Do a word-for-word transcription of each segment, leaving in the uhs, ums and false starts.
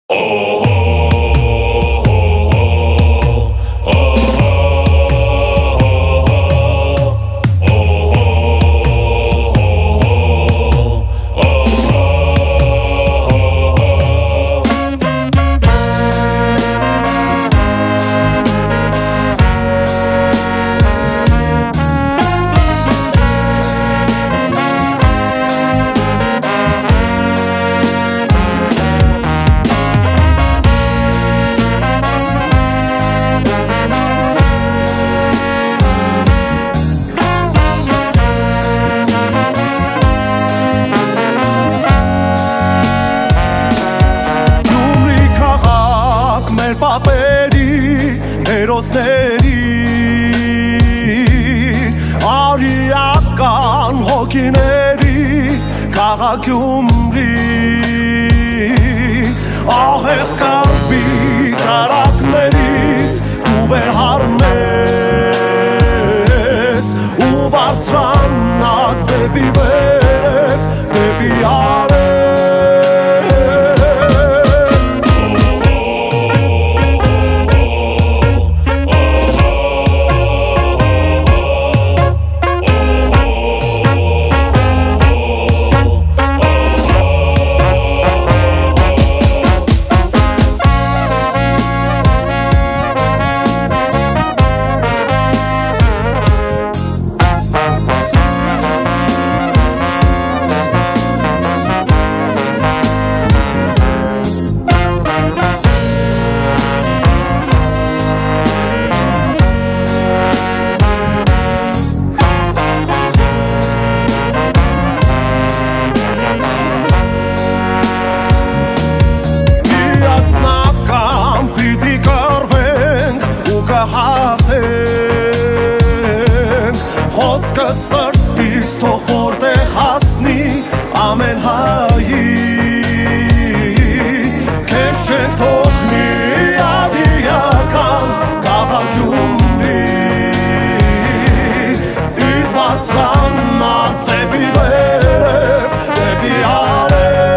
Պապերի, հերոսների, արիական հոգիների, քաղաք Գյումրի, ահեղ կարվի կարակներից դու վերհառնես ու բարձրանաս դեպի վեր, դեպի արև Խոսքը սրտից թող որտեղ հասնի ամեն հայի Քեզ չենք թողնի արիական քաղաք Գյումրի Իր բարձրանաս դեպի վերև, դեպի արև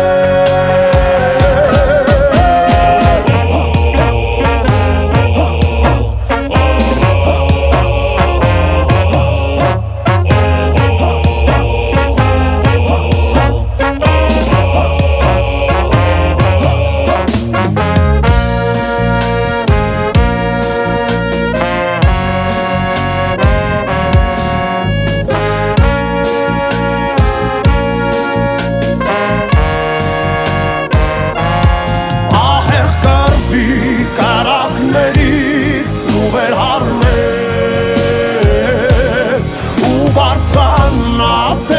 կարակներից դու վերհառնես ու բարձրանաս